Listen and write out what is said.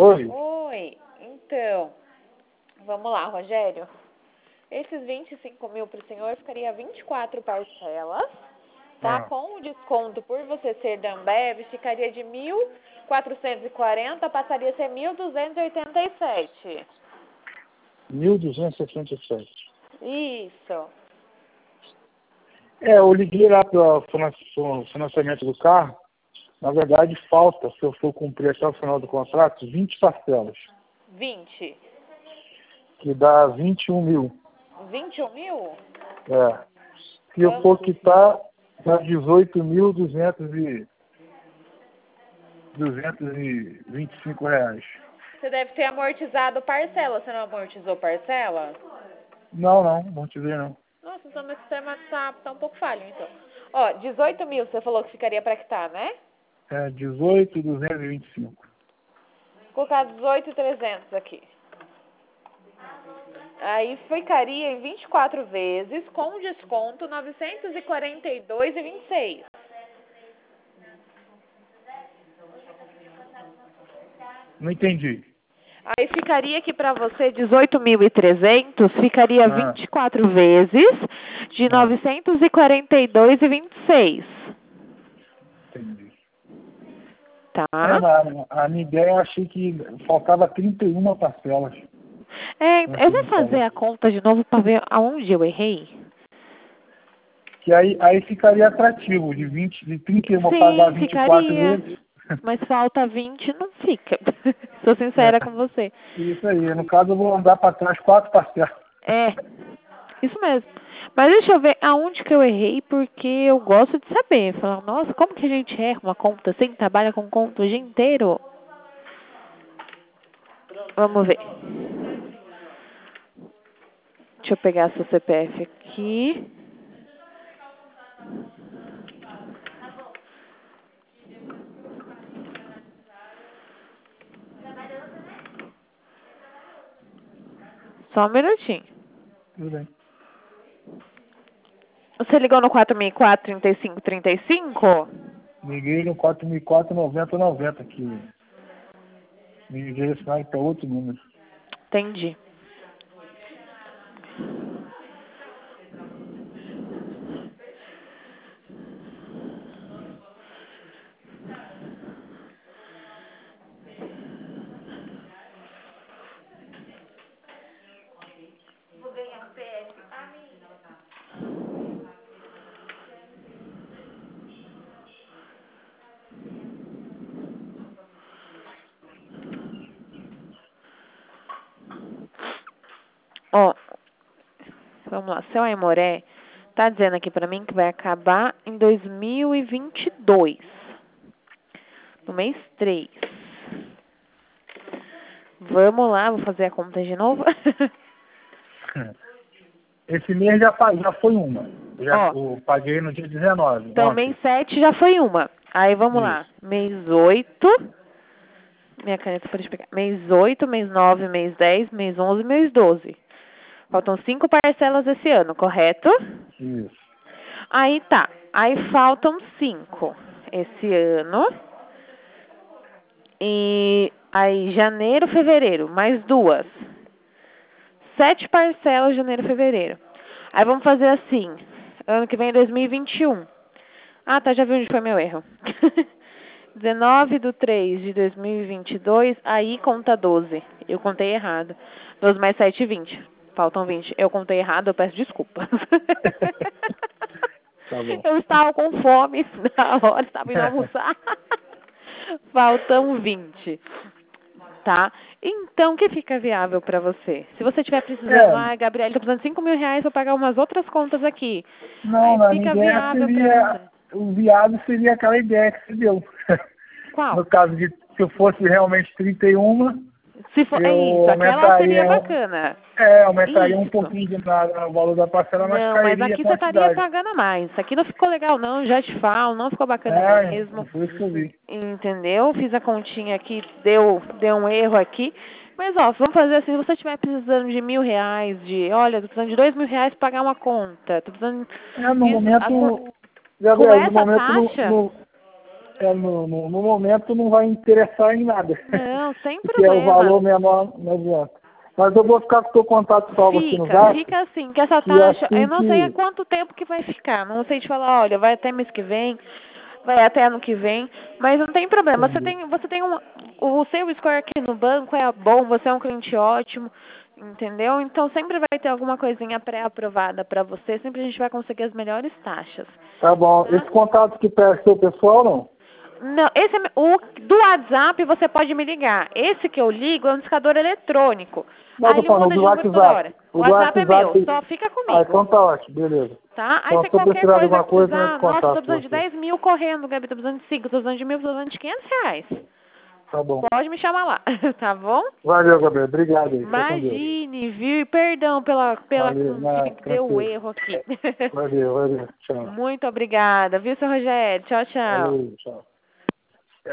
Oi. Oi, então, vamos lá, Rogério. Esses 25 mil para o senhor ficaria 24 parcelas, tá? Ah, Com o desconto por você ser da Ambev, ficaria de 1.440, passaria a ser 1.287. 1.267. Isso. Eu liguei lá para o financiamento do carro. Na verdade, falta, se eu for cumprir até o final do contrato, 20 parcelas, 20. que dá 21 mil. 21 mil? Se eu for quitar, dá 18.225 reais. Você deve ter amortizado parcela. Você não amortizou parcela? Não te ver não. Nossa, então meu sistema tá um pouco falho, então. Ó, 18 mil você falou que ficaria para quitar, né? 18.225. Vou colocar 18.300 aqui. Aí ficaria em 24 vezes, com desconto, 942,26. Não entendi. Aí ficaria aqui para você 18.300, ficaria 24 vezes de 942,26. Entendi. Tá? A minha ideia, eu achei que faltava 31 parcelas. Eu vou fazer a conta de novo para ver aonde eu errei. Que aí ficaria atrativo, de 31 pagar 24 ficaria. vezes. Mas falta 20, não fica. Sou sincera com você. Isso aí. No caso, eu vou andar para trás 4 parcelas. Isso mesmo. Mas deixa eu ver aonde que eu errei, porque eu gosto de saber. Falar, nossa, como que a gente erra uma conta assim? Trabalha com conta o dia inteiro? Vamos ver. Deixa eu pegar seu CPF aqui. Só um minutinho. Tudo bem. Você ligou no 4004-3535? Liguei no 4004-9090, que me direcionaram para outro número. Entendi. Ó, vamos lá. Seu Aimoré tá dizendo aqui pra mim que vai acabar em 2022. No mês 3. Vamos lá, vou fazer a conta de novo. Esse mês já foi uma. Eu paguei no dia 19. Então, ontem. mês 7 já foi uma. Aí, vamos lá. Mês 8. Minha caneta para explicar. Mês 8, mês 9, mês 10, mês 11, mês 12. Faltam 5 parcelas esse ano, correto? Isso. Aí tá. Aí faltam 5 esse ano. E aí, janeiro, fevereiro, mais 2. 7 parcelas, janeiro, fevereiro. Aí vamos fazer assim. Ano que vem é 2021. Ah, tá, já vi onde foi meu erro. 19/3/2022, aí conta 12. Eu contei errado. 12 mais 7, 20. Faltam 20. Eu contei errado, eu peço desculpas. Tá bom. Eu estava com fome na hora, estava indo almoçar. Faltam 20. Tá? Então, o que fica viável para você? Se você estiver precisando, Gabriela, estou precisando de 5 mil reais para pagar umas outras contas aqui. Não, Aí na fica minha ideia viável para você. o viável seria aquela ideia que você deu. Qual? No caso de se eu fosse realmente 31, se for, é isso, aquela seria bacana. Aumentaria um pouquinho o valor da parcela, mas Não, cairia mas aqui a você estaria quantidade. pagando a mais. Isso aqui não ficou legal não, já te falo, não ficou bacana mesmo. Foi isso que eu vi. Entendeu? Fiz a continha aqui, deu um erro aqui. Mas, ó, vamos fazer assim, se você estiver precisando de R$ 1.000, olha, tô precisando de R$ 2.000 para pagar uma conta, tô precisando... No momento, com Gabriel, essa taxa... No momento não vai interessar em nada. Não, sem Porque problema. é o valor menor, não adianta. Mas eu vou ficar com o teu contato salvo aqui no Zap. Fica assim, que essa E taxa, assim eu não sei há quanto tempo que vai ficar. Não sei te falar, olha, vai até mês que vem, vai até ano que vem, mas não tem problema. Você tem o seu score aqui no banco é bom, você é um cliente ótimo, entendeu? Então sempre vai ter alguma coisinha pré-aprovada para você, sempre a gente vai conseguir as melhores taxas. Tá bom. Tá? Esse contato que tá é seu pessoal, não? Não, esse é, o do WhatsApp você pode me ligar. Esse que eu ligo é um discador eletrônico. Não, Aí tô ele falando muda do de número toda WhatsApp. hora. O O do WhatsApp é meu, WhatsApp. só fica comigo. Ah, então tá ótimo, beleza. Tá? Aí Então, se se eu qualquer precisar de coisa alguma que coisa, eu entro precisar, em nossa, tô contato com precisando de você. 10 mil correndo, Gabi, tô precisando de 5, tô precisando de 1.000, tô precisando de R$ 500. Tá bom. Pode me chamar lá, tá bom? Valeu, Gabriel. Obrigado aí. Fica com Deus. Imagine, viu? E perdão pela Valeu. que deu o Tranquilo. erro aqui. Valeu. Tchau. Muito obrigada, viu, seu Rogério? Tchau, tchau. Valeu. Tchau.